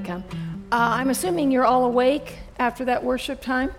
we come. I'm assuming you're all awake after that worship time.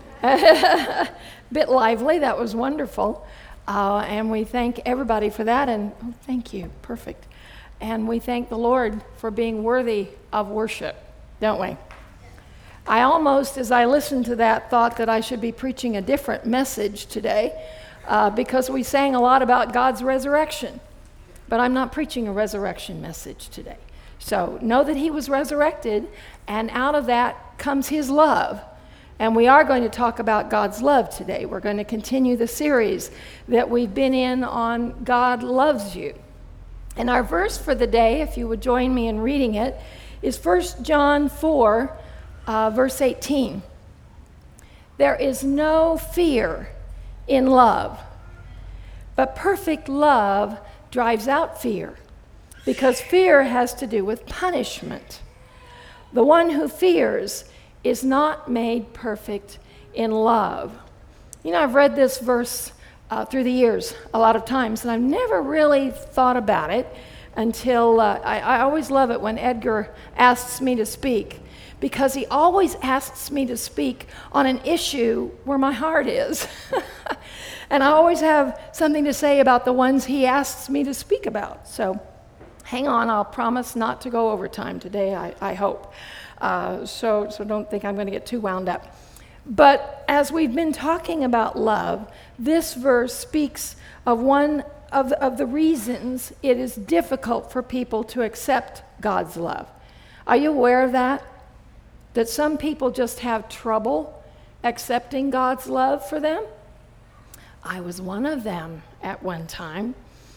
Bit lively. That was wonderful. And we thank everybody for that. And thank you. Perfect. And we thank the Lord for being worthy of worship, don't we? I almost, as I listened to that, thought that I should be preaching a different message today because we sang a lot about God's resurrection. But I'm not preaching a resurrection message today. So know that he was resurrected, and out of that comes his love. And we are going to talk about God's love today. We're going to continue the series that we've been in on God Loves You. And our verse for the day, if you would join me in reading it, is 1 John 4, verse 18. There is no fear in love, but perfect love drives out fear, because fear has to do with punishment. The one who fears is not made perfect in love. You know, I've read this verse through the years a lot of times, and I've never really thought about it until I always love it when Edgar asks me to speak, because he always asks me to speak on an issue where my heart is. And I always have something to say about the ones he asks me to speak about. So hang on, I'll promise not to go overtime today, I hope. So don't think I'm going to get too wound up. But as we've been talking about love, this verse speaks of one of the reasons it is difficult for people to accept God's love. Are you aware of that? That some people just have trouble accepting God's love for them? I was one of them at one time.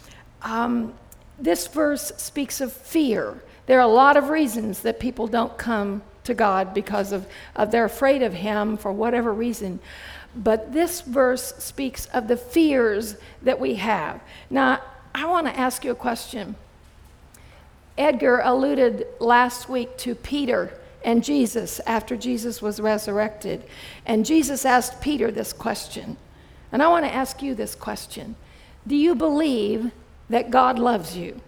This verse speaks of fear. There are a lot of reasons that people don't come to God because of they're afraid of him for whatever reason. But this verse speaks of the fears that we have. Now, I want to ask you a question. Edgar alluded last week to Peter and Jesus after Jesus was resurrected. And Jesus asked Peter this question. And I want to ask you this question. Do you believe that God loves you?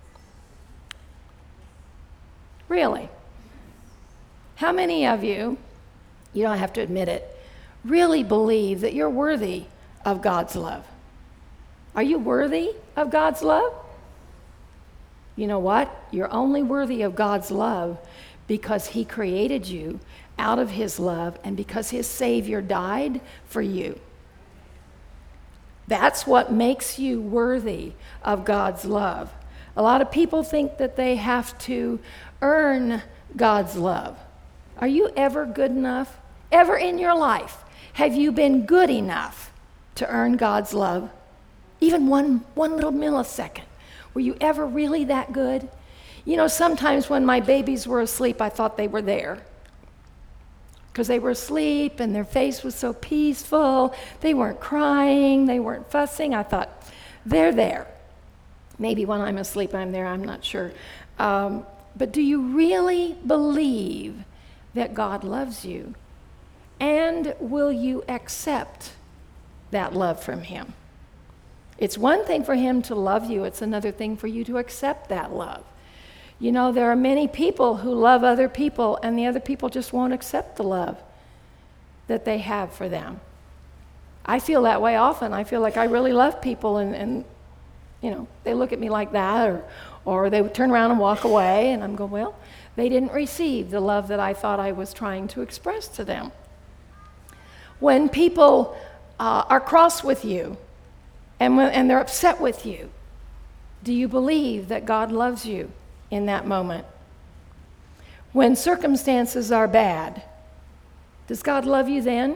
Really? How many of you, you don't have to admit it, really believe that you're worthy of God's love? Are you worthy of God's love? You know what? You're only worthy of God's love because he created you out of his love and because his Savior died for you. That's what makes you worthy of God's love. A lot of people think that they have to earn God's love. Are you ever good enough? Ever in your life, have you been good enough to earn God's love? Even one little millisecond. Were you ever really that good? You know, sometimes when my babies were asleep, I thought they were there. Because they were asleep and their face was so peaceful. They weren't crying, they weren't fussing. I thought, they're there. Maybe when I'm asleep I'm there, I'm not sure. But do you really believe that God loves you? And will you accept that love from him? It's one thing for him to love you, it's another thing for you to accept that love. You know, there are many people who love other people, and the other people just won't accept the love that they have for them. I feel that way often. I feel like I really love people, and you know, they look at me like that, or they would turn around and walk away, and I'm going, well, they didn't receive the love that I thought I was trying to express to them. When people are cross with you, and they're upset with you, do you believe that God loves you in that moment? When circumstances are bad, does God love you then?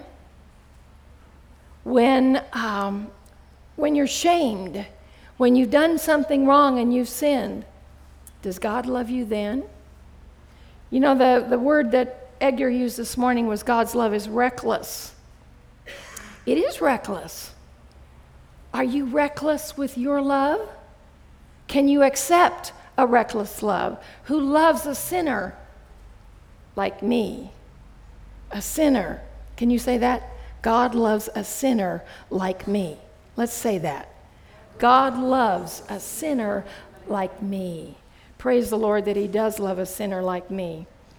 When you're shamed, when you've done something wrong and you've sinned, does God love you then? You know, the word that Edgar used this morning was God's love is reckless. It is reckless. Are you reckless with your love? Can you accept a reckless love who loves a sinner like me? A sinner. Can you say that? God loves a sinner like me. Let's say that. God loves a sinner like me. Praise the Lord that he does love a sinner like me.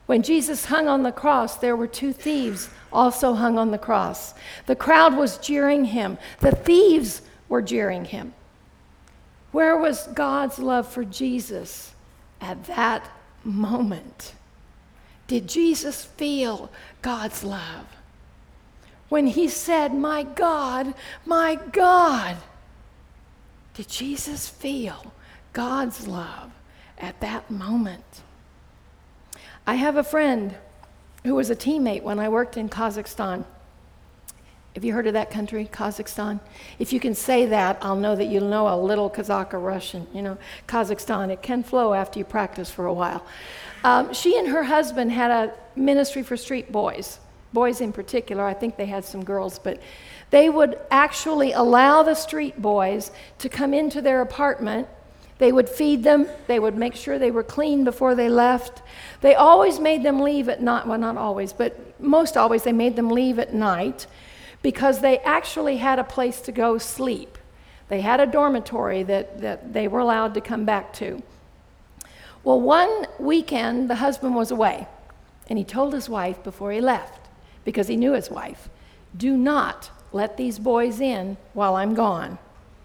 When Jesus hung on the cross, there were 2 thieves also hung on the cross. The crowd was jeering him. The thieves were jeering him. Where was God's love for Jesus at that moment? Did Jesus feel God's love? When he said, my God, did Jesus feel God's love at that moment? I have a friend who was a teammate when I worked in Kazakhstan. Have you heard of that country, Kazakhstan? If you can say that, I'll know that you'll know a little Kazakh or Russian. You know, Kazakhstan, it can flow after you practice for a while. She and her husband had a ministry for street boys in particular. I think they had some girls, but they would actually allow the street boys to come into their apartment. They would feed them. They would make sure they were clean before they left. They always made them leave at night. Well, not always, but most always they made them leave at night because they actually had a place to go sleep. They had a dormitory that they were allowed to come back to. Well, one weekend, the husband was away, and he told his wife before he left, because he knew his wife, do not let these boys in while I'm gone.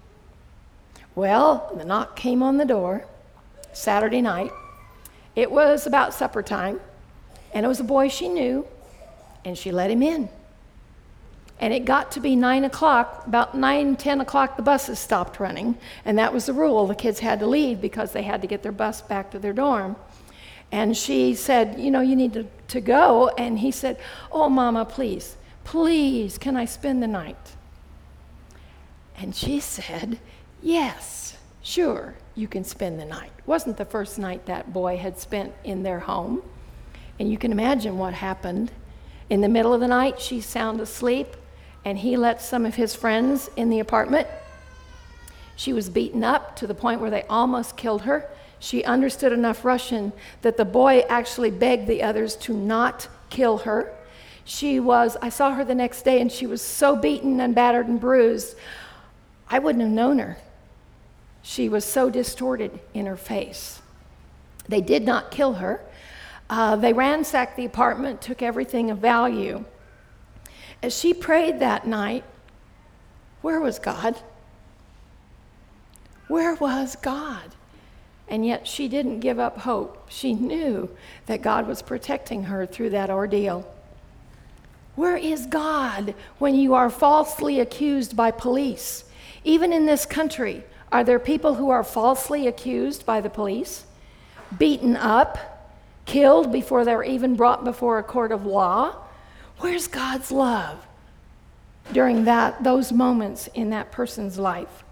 Well, the knock came on the door, Saturday night. It was about supper time, and it was a boy she knew, and she let him in. And it got to be 9 o'clock, about 9, 10 o'clock, the buses stopped running, and that was the rule. The kids had to leave because they had to get their bus back to their dorm. And she said, you need to go. And he said, oh, Mama, please, can I spend the night? And she said, yes, sure, you can spend the night. It wasn't the first night that boy had spent in their home. And you can imagine what happened. In the middle of the night, she's sound asleep, and he let some of his friends in the apartment. She was beaten up to the point where they almost killed her. She understood enough Russian that the boy actually begged the others to not kill her. I saw her the next day, and she was so beaten and battered and bruised, I wouldn't have known her. She was so distorted in her face. They did not kill her. They ransacked the apartment, took everything of value. As she prayed that night, where was God? Where was God? And yet she didn't give up hope. She knew that God was protecting her through that ordeal. Where is God when you are falsely accused by police? Even in this country, are there people who are falsely accused by the police, beaten up, killed before they're even brought before a court of law? Where's God's love during those moments in that person's life?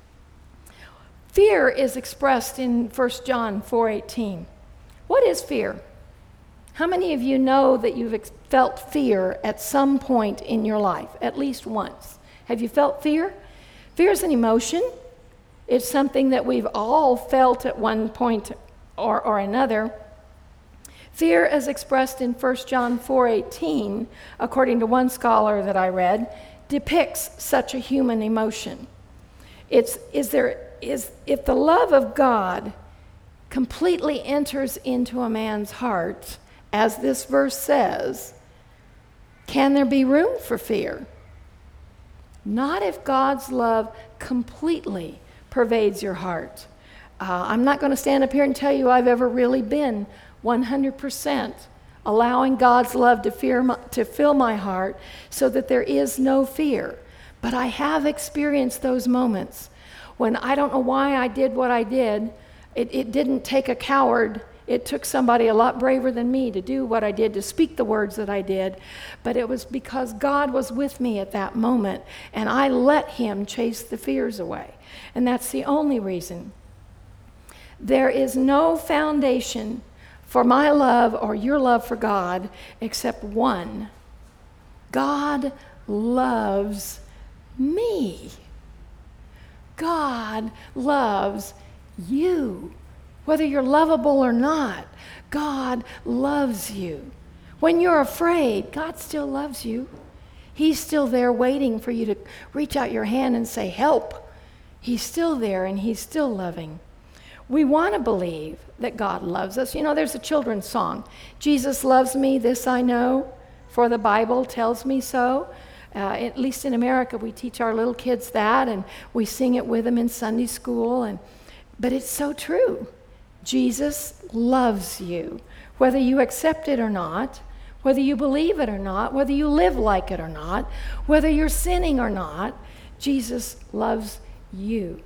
Fear is expressed in 1 John 4:18. What is fear? How many of you know that you've felt fear at some point in your life, at least once? Have you felt fear? Fear is an emotion. It's something that we've all felt at one point or another. Fear, as expressed in 1 John 4:18, according to one scholar that I read, depicts such a human emotion. If the love of God completely enters into a man's heart, as this verse says, can there be room for fear? Not if God's love completely pervades your heart. I'm not going to stand up here and tell you I've ever really been 100% allowing God's love to fill my heart so that there is no fear. But I have experienced those moments when I don't know why I did what I did. It didn't take a coward. It took somebody a lot braver than me to do what I did, to speak the words that I did. But it was because God was with me at that moment, and I let him chase the fears away. And that's the only reason. There is no foundation for my love or your love for God except one. God loves me. God loves you. Whether you're lovable or not, God loves you. When you're afraid, God still loves you. He's still there waiting for you to reach out your hand and say, help. He's still there and he's still loving. We want to believe that God loves us. You know, there's a children's song, Jesus loves me, this I know, for the Bible tells me so. At least in America, we teach our little kids that, and we sing it with them in Sunday school. But it's so true. Jesus loves you, whether you accept it or not, whether you believe it or not, whether you live like it or not, whether you're sinning or not. Jesus loves you.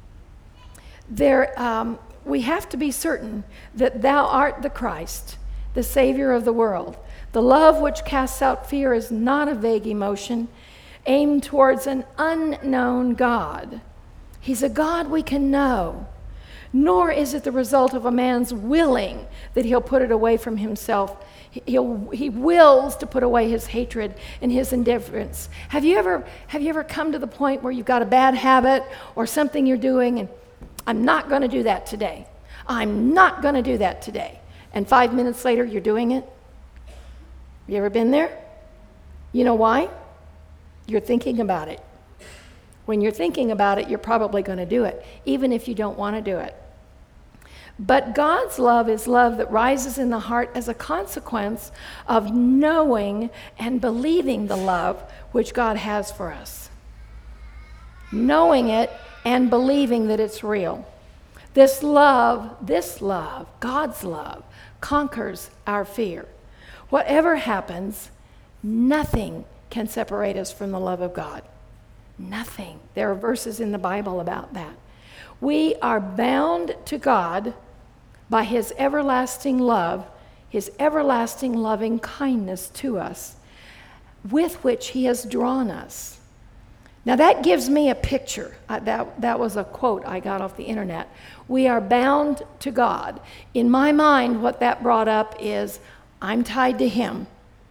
We have to be certain that thou art the Christ, the Savior of the world. The love which casts out fear is not a vague emotion aimed towards an unknown God. He's a God we can know, nor is it the result of a man's willing that he'll put it away from himself. He wills to put away his hatred and his indifference. Have you ever come to the point where you've got a bad habit or something you're doing and I'm not going to do that today. I'm not going to do that today. And 5 minutes later, you're doing it? You ever been there? You know why? You're thinking about it. When you're thinking about it, you're probably going to do it, even if you don't want to do it. But God's love is love that rises in the heart as a consequence of knowing and believing the love which God has for us. Knowing it and believing that it's real. This love, God's love, conquers our fear. Whatever happens, nothing can separate us from the love of God. Nothing. There are verses in the Bible about that. We are bound to God by his everlasting love, his everlasting loving kindness to us, with which he has drawn us. Now that gives me a picture. That was a quote I got off the internet. We are bound to God. In my mind, what that brought up is, I'm tied to him.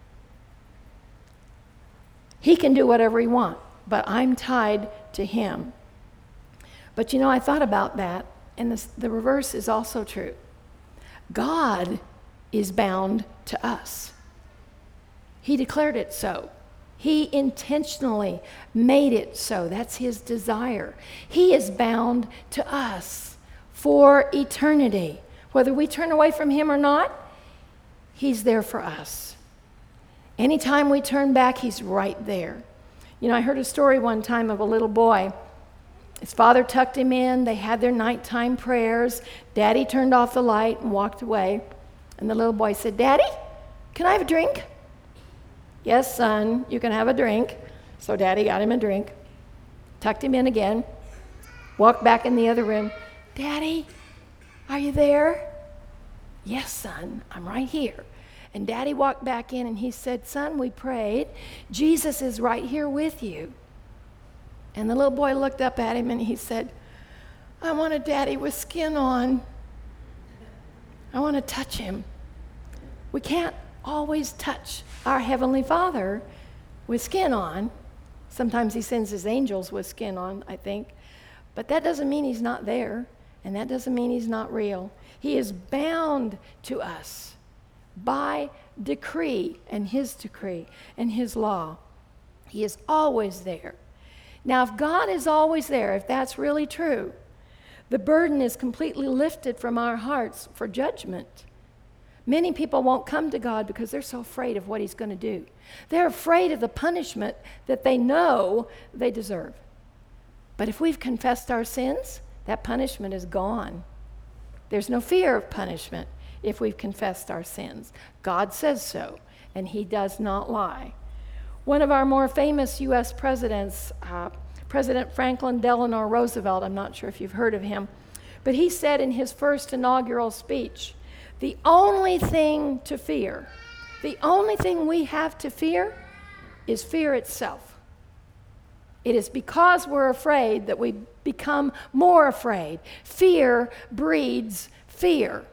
He can do whatever he wants, but I'm tied to him. But you know, I thought about that, and the reverse is also true. God is bound to us. He declared it so. He intentionally made it so. That's his desire. He is bound to us for eternity. Whether we turn away from him or not, he's there for us. Anytime we turn back, he's right there. You know, I heard a story one time of a little boy. His father tucked him in. They had their nighttime prayers. Daddy turned off the light and walked away. And the little boy said, Daddy, can I have a drink? Yes, son, you can have a drink. So Daddy got him a drink, tucked him in again, walked back in the other room. Daddy, are you there? Yes, son, I'm right here. And Daddy walked back in and he said, Son, we prayed. Jesus is right here with you. And the little boy looked up at him and he said, I want a daddy with skin on. I want to touch him. We can't always touch our Heavenly Father with skin on. Sometimes he sends his angels with skin on, I think. But that doesn't mean he's not there, and that doesn't mean he's not real. He is bound to us by decree and his law. He is always there. Now, if God is always there, if that's really true, the burden is completely lifted from our hearts for judgment. Many people won't come to God because they're so afraid of what he's going to do. They're afraid of the punishment that they know they deserve. But if we've confessed our sins, that punishment is gone. There's no fear of punishment if we've confessed our sins. God says so, and he does not lie. One of our more famous U.S. presidents, President Franklin Delano Roosevelt, I'm not sure if you've heard of him, but he said in his first inaugural speech, the only thing to fear, the only thing we have to fear is fear itself. It is because we're afraid that we become more afraid. Fear breeds fear.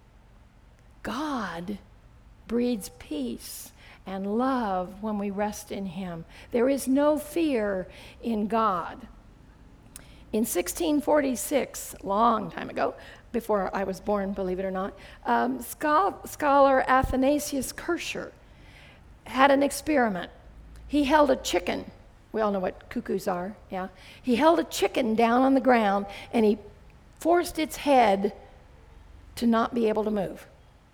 God breeds peace and love when we rest in him. There is no fear in God. In 1646, long time ago, before I was born, believe it or not, scholar Athanasius Kircher had an experiment. He held a chicken. We all know what cuckoos are, yeah? He held a chicken down on the ground, and he forced its head to not be able to move.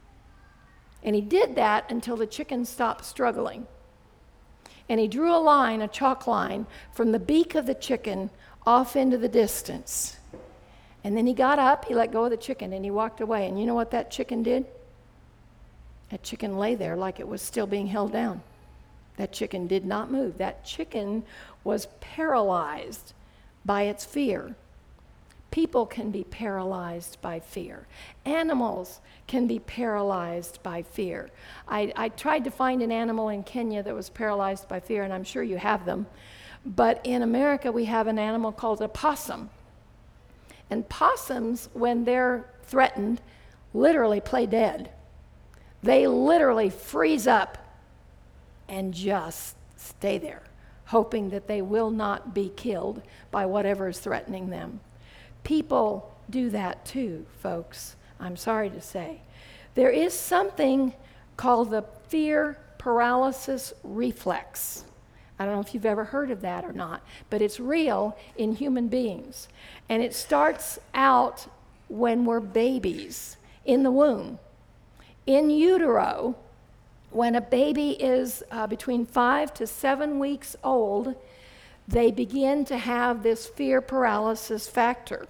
And he did that until the chicken stopped struggling. And he drew a line, a chalk line, from the beak of the chicken off into the distance. And then he got up, he let go of the chicken, and he walked away. And you know what that chicken did? That chicken lay there like it was still being held down. That chicken did not move. That chicken was paralyzed by its fear. People can be paralyzed by fear. Animals can be paralyzed by fear. I tried to find an animal in Kenya that was paralyzed by fear, and I'm sure you have them. But in America, we have an animal called a possum. And possums, when they're threatened, literally play dead. They literally freeze up and just stay there, hoping that they will not be killed by whatever is threatening them. People do that too, folks, I'm sorry to say. There is something called the fear paralysis reflex. I don't know if you've ever heard of that or not, but it's real in human beings. And it starts out when we're babies in the womb. In utero, when a baby is between 5 to 7 weeks old, they begin to have this fear paralysis factor,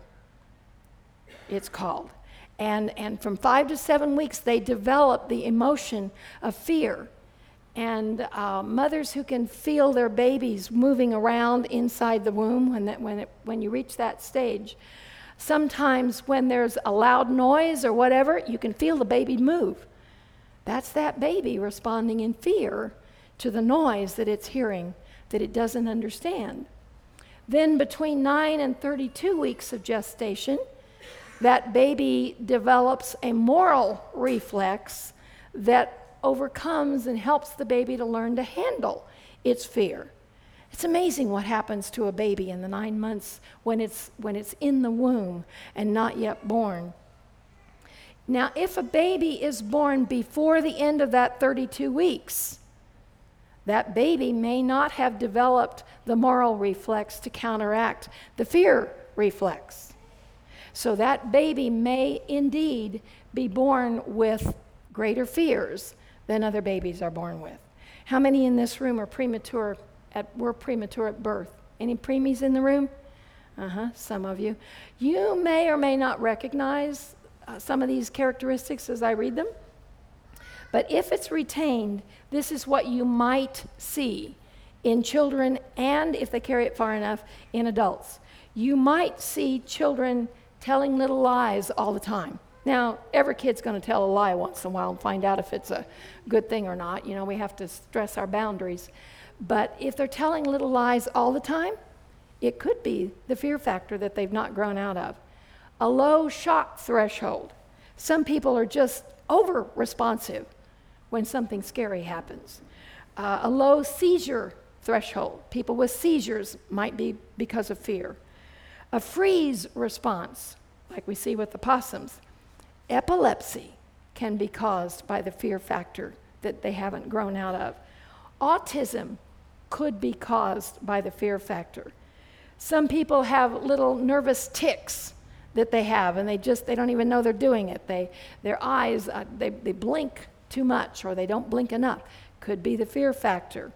it's called. And from 5 to 7 weeks, they develop the emotion of fear. And mothers who can feel their babies moving around inside the womb when you reach that stage, sometimes when there's a loud noise or whatever, you can feel the baby move. That's that baby responding in fear to the noise that it's hearing, that it doesn't understand. Then between 9 and 32 weeks of gestation, that baby develops a moral reflex that overcomes and helps the baby to learn to handle its fear. It's amazing what happens to a baby in the 9 months when it's in the womb and not yet born. Now, if a baby is born before the end of that 32 weeks, that baby may not have developed the moral reflex to counteract the fear reflex. So that baby may indeed be born with greater fears than other babies are born with. How many in this room are premature at birth? Any preemies in the room? Some of you. You may or may not recognize some of these characteristics as I read them. But if it's retained, this is what you might see in children, and if they carry it far enough, in adults. You might see children telling little lies all the time. Now, every kid's going to tell a lie once in a while and find out if it's a good thing or not. You know, we have to stress our boundaries. But if they're telling little lies all the time, it could be the fear factor that they've not grown out of. A low shock threshold. Some people are just over-responsive when something scary happens. A low seizure threshold. People with seizures might be because of fear. A freeze response, like we see with the possums. Epilepsy can be caused by the fear factor that they haven't grown out of. Autism could be caused by the fear factor. Some people have little nervous tics that they have, and they don't even know they're doing it. Their eyes, they blink too much, or they don't blink enough. Could be the fear factor.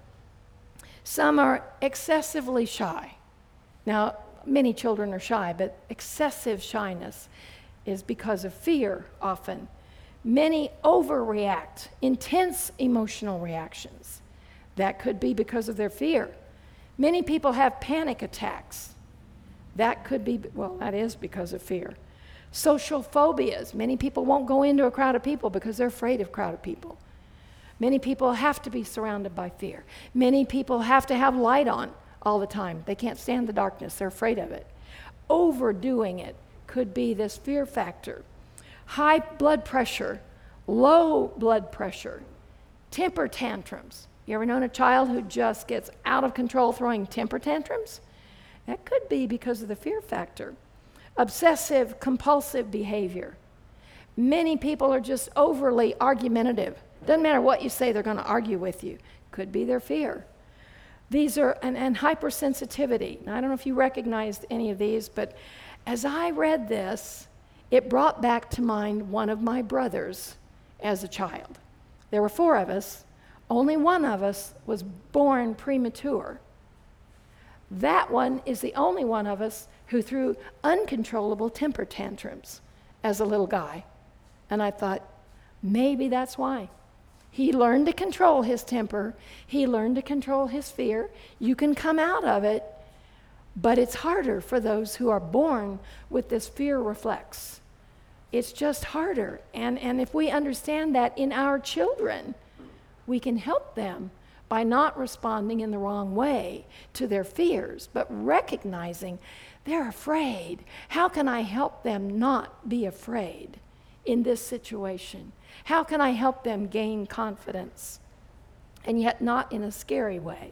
Some are excessively shy. Now, many children are shy, but excessive shyness is because of fear often. Many overreact, intense emotional reactions. That could be because of their fear. Many people have panic attacks. That could be, that is because of fear. Social phobias. Many people won't go into a crowd of people because they're afraid of crowded people. Many people have to be surrounded by fear. Many people have to have light on all the time. They can't stand the darkness. They're afraid of it. Overdoing it could be this fear factor. High blood pressure, low blood pressure, temper tantrums. You ever known a child who just gets out of control throwing temper tantrums? That could be because of the fear factor. Obsessive compulsive behavior. Many people are just overly argumentative. Doesn't matter what you say, they're going to argue with you. Could be their fear. These are, and hypersensitivity. Now, I don't know if you recognized any of these, but As I read this, it brought back to mind one of my brothers as a child. There were 4 of us. Only one of us was born premature. That one is the only one of us who threw uncontrollable temper tantrums as a little guy. And I thought, maybe that's why. He learned to control his temper. He learned to control his fear. You can come out of it, but it's harder for those who are born with this fear reflex. It's just harder. And if we understand that in our children, we can help them by not responding in the wrong way to their fears, but recognizing they're afraid. How can I help them not be afraid in this situation? How can I help them gain confidence, and yet not in a scary way?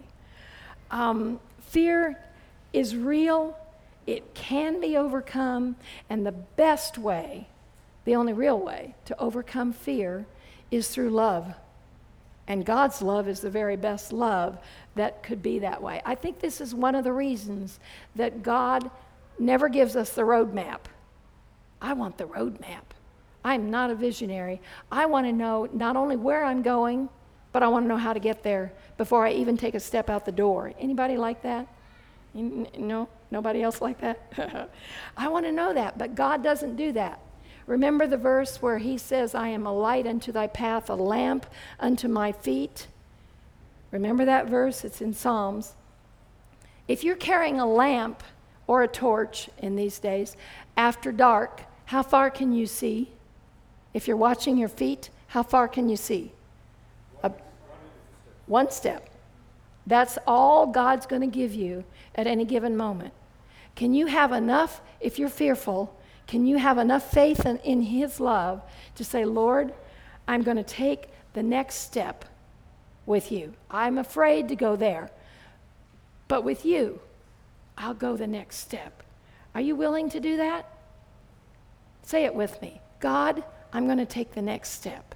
Fear is real. It can be overcome, and the best way, the only real way to overcome fear is through love. And God's love is the very best love that could be that way. I think this is one of the reasons that God never gives us the roadmap. I want the roadmap. I'm not a visionary. I want to know not only where I'm going, but I want to know how to get there before I even take a step out the door. Anybody like that? No? Nobody else like that? I want to know that, but God doesn't do that. Remember the verse where he says, I am a light unto thy path, a lamp unto my feet? Remember that verse? It's in Psalms. If you're carrying a lamp or a torch in these days, after dark, how far can you see? If you're watching your feet, how far can you see? One step. That's all God's going to give you at any given moment. Can you have enough, if you're fearful, can you have enough faith in his love to say, Lord, I'm going to take the next step with you. I'm afraid to go there, but with you, I'll go the next step. Are you willing to do that? Say it with me. God, I'm going to take the next step.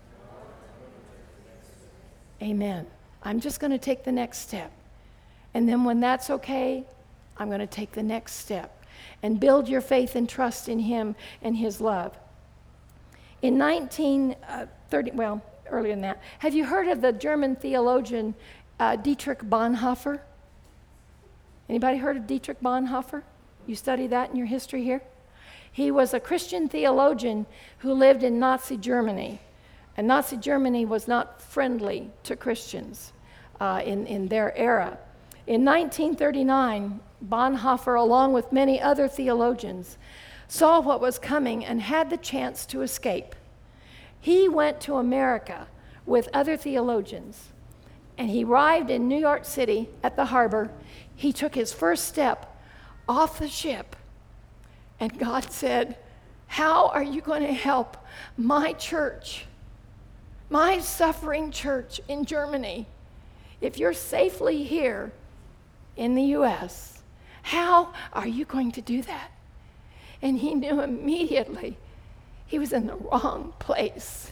Amen. I'm just going to take the next step. And then when that's okay, I'm going to take the next step and build your faith and trust in him and his love. In 1930, well, earlier than that, have you heard of the German theologian Dietrich Bonhoeffer? Anybody heard of Dietrich Bonhoeffer? You study that in your history here? He was a Christian theologian who lived in Nazi Germany. And Nazi Germany was not friendly to Christians in their era. In 1939, Bonhoeffer, along with many other theologians, saw what was coming and had the chance to escape. He went to America with other theologians, and he arrived in New York City at the harbor. He took his first step off the ship, and God said, how are you going to help my church, my suffering church in Germany, if you're safely here in the U.S.? How are you going to do that? And he knew immediately he was in the wrong place.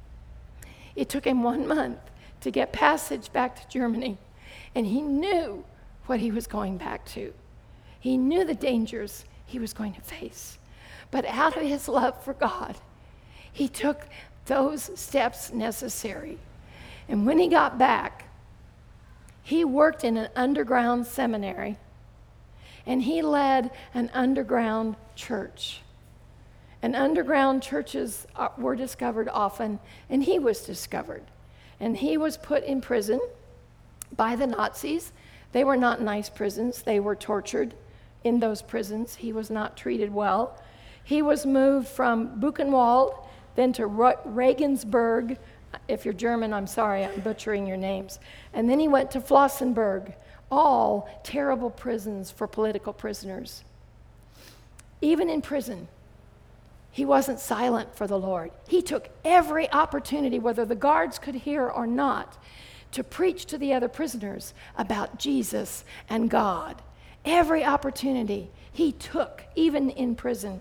It took him 1 month to get passage back to Germany, and he knew what he was going back to. He knew the dangers he was going to face. But out of his love for God, he took those steps necessary. And when he got back, he worked in an underground seminary, and he led an underground church. And underground churches were discovered often, and he was discovered. And he was put in prison by the Nazis. They were not nice prisons. They were tortured in those prisons. He was not treated well. He was moved from Buchenwald, then to Regensburg. If you're German, I'm sorry, I'm butchering your names. And then he went to Flossenburg, all terrible prisons for political prisoners. Even in prison, he wasn't silent for the Lord. He took every opportunity, whether the guards could hear or not, to preach to the other prisoners about Jesus and God. Every opportunity he took, even in prison.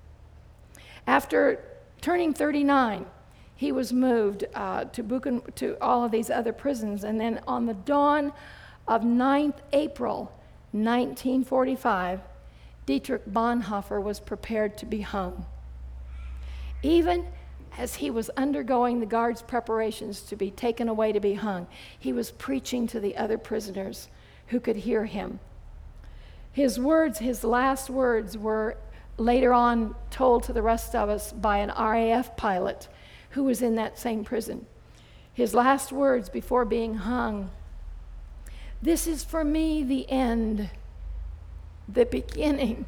After turning 39, he was moved to all of these other prisons. And then on the dawn of 9th April 1945, Dietrich Bonhoeffer was prepared to be hung. Even as he was undergoing the guards' preparations to be taken away to be hung, he was preaching to the other prisoners who could hear him. His words, his last words, were later on told to the rest of us by an RAF pilot who was in that same prison. His last words before being hung: "This is for me the end, the beginning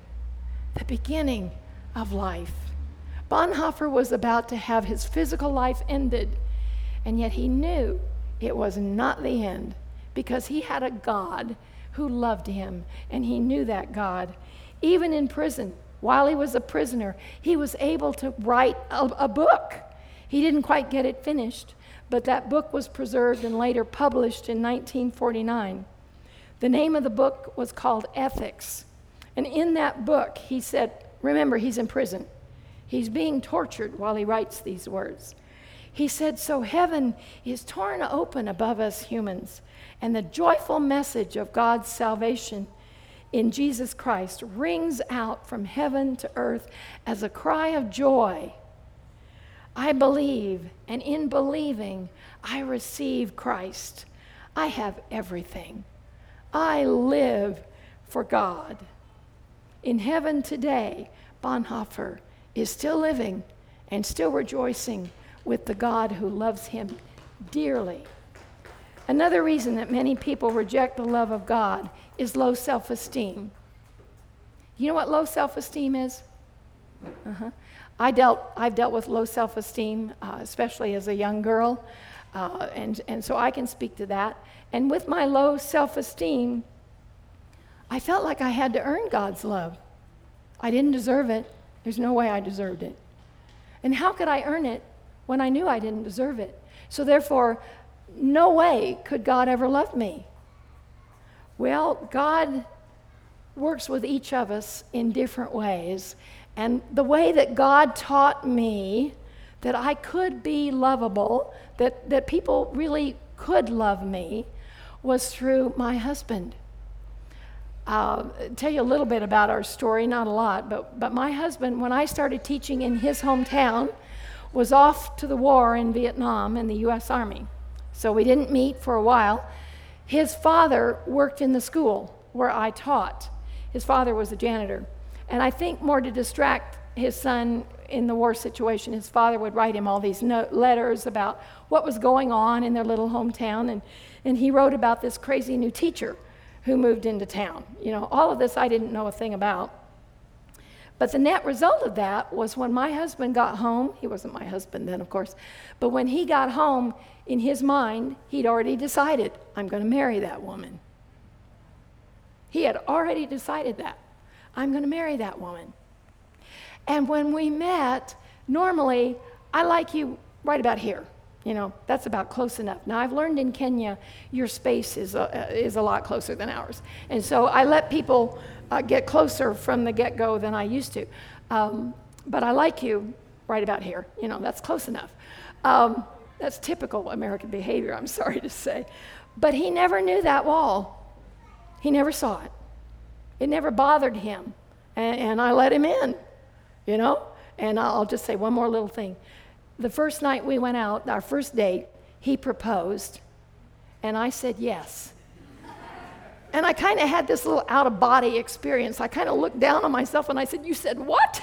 of life." Bonhoeffer was about to have his physical life ended, and yet he knew it was not the end, because he had a God who loved him, and he knew that God. Even in prison, while he was a prisoner, he was able to write a book. He didn't quite get it finished, but that book was preserved and later published in 1949. The name of the book was called Ethics. And in that book, he said, remember, he's in prison. He's being tortured while he writes these words. He said, "So heaven is torn open above us humans, and the joyful message of God's salvation in Jesus Christ rings out from heaven to earth as a cry of joy. I believe, and in believing, I receive Christ. I have everything. I live for God." In heaven today, Bonhoeffer is still living and still rejoicing with the God who loves him dearly. Another reason that many people reject the love of God is low self-esteem. You know what low self-esteem is? I've dealt with low self-esteem, especially as a young girl, and so I can speak to that. And with my low self-esteem, I felt like I had to earn God's love. I didn't deserve it. There's no way I deserved it. And how could I earn it when I knew I didn't deserve it? So therefore, no way could God ever love me. Well, God works with each of us in different ways. And the way that God taught me that I could be lovable, that people really could love me, was through my husband. I'll tell you a little bit about our story, not a lot, but my husband, when I started teaching in his hometown, was off to the war in Vietnam in the U.S. Army. So we didn't meet for a while. His father worked in the school where I taught. His father was a janitor. And I think more to distract his son in the war situation, his father would write him all these letters about what was going on in their little hometown. And he wrote about this crazy new teacher who moved into town. You know, all of this I didn't know a thing about. But the net result of that was when my husband got home, he wasn't my husband then, of course, but when he got home, in his mind, he'd already decided, I'm going to marry that woman. He had already decided that. I'm going to marry that woman. And when we met, normally, I like you right about here. You know, that's about close enough. Now, I've learned in Kenya, your space is a lot closer than ours. And so I let people get closer from the get-go than I used to. But I like you right about here. You know, that's close enough. That's typical American behavior, I'm sorry to say. But he never knew that wall. He never saw it. It never bothered him. And I let him in, you know. And I'll just say one more little thing. The first night we went out, our first date, he proposed, and I said yes. And I kind of had this little out-of-body experience. I kind of looked down on myself and I said, "You said what?"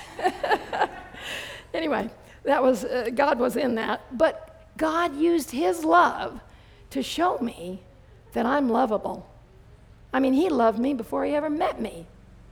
Anyway, that was God was in that. But God used his love to show me that I'm lovable. I mean, he loved me before he ever met me.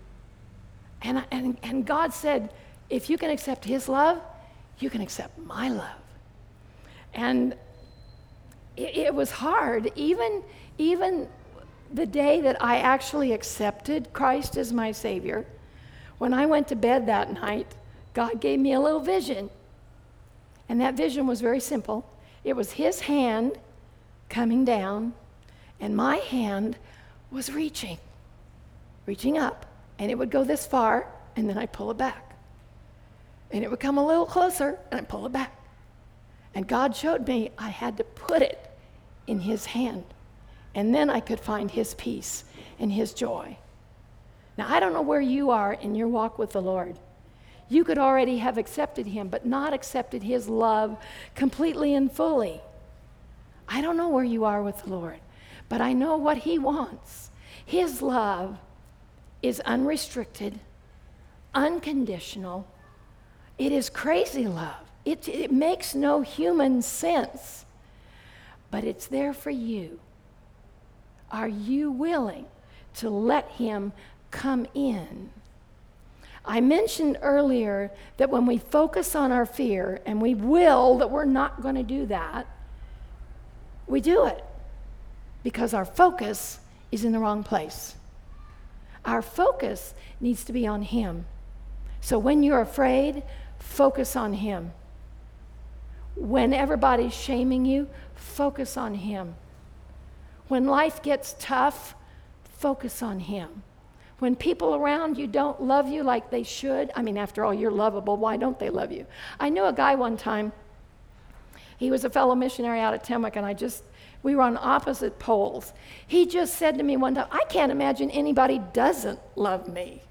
And God said, if you can accept his love, you can accept my love. And it was hard. Even the day that I actually accepted Christ as my Savior, when I went to bed that night, God gave me a little vision. And that vision was very simple. It was his hand coming down, and my hand was reaching up. And it would go this far, and then I'd pull it back. And it would come a little closer, and I'd pull it back. And God showed me I had to put it in his hand. And then I could find his peace and his joy. Now, I don't know where you are in your walk with the Lord. You could already have accepted him, but not accepted his love completely and fully. I don't know where you are with the Lord, but I know what he wants. His love is unrestricted, unconditional. It is crazy love. It makes no human sense, but it's there for you. Are you willing to let him come in? I mentioned earlier that when we focus on our fear, and we will that we're not going to do that, we do it because our focus is in the wrong place. Our focus needs to be on him. So when you're afraid, focus on him. When everybody's shaming you, focus on him. When life gets tough, focus on him. When people around you don't love you like they should, I mean, after all, you're lovable. Why don't they love you? I knew a guy one time. He was a fellow missionary out at Temec, and we were on opposite poles. He just said to me one time, I can't imagine anybody doesn't love me.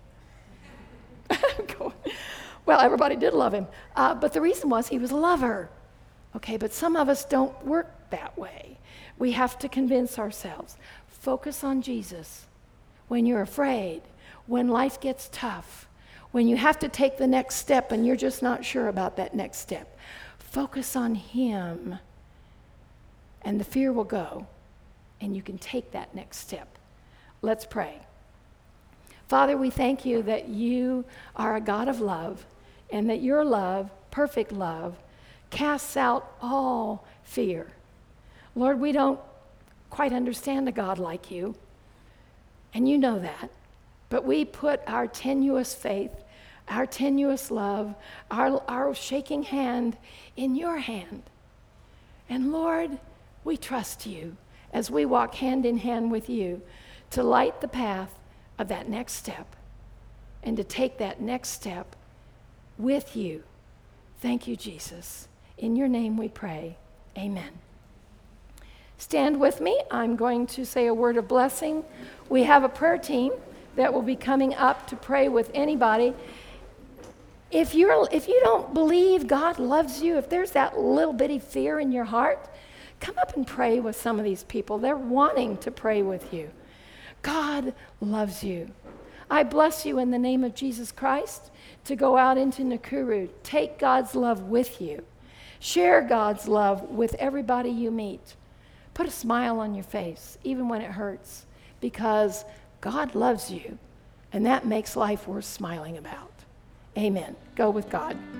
Well, everybody did love him. But the reason was he was a lover. Okay, but some of us don't work that way. We have to convince ourselves. Focus on Jesus. When you're afraid, when life gets tough, when you have to take the next step and you're just not sure about that next step, focus on him, and the fear will go, and you can take that next step. Let's pray. Father, we thank you that you are a God of love, and that your love, perfect love, casts out all fear. Lord, we don't quite understand a God like you, and you know that, but we put our tenuous faith, our tenuous love, our shaking hand in your hand. And Lord, we trust you as we walk hand in hand with you to light the path of that next step and to take that next step with you. Thank you, Jesus. In your name we pray. Amen. Stand with me. I'm going to say a word of blessing. We have a prayer team that will be coming up to pray with anybody. If you don't believe God loves you, if there's that little bitty fear in your heart, come up and pray with some of these people. They're wanting to pray with you. God loves you. I bless you in the name of Jesus Christ to go out into Nakuru. Take God's love with you. Share God's love with everybody you meet. Put a smile on your face, even when it hurts, because God loves you, and that makes life worth smiling about. Amen. Go with God.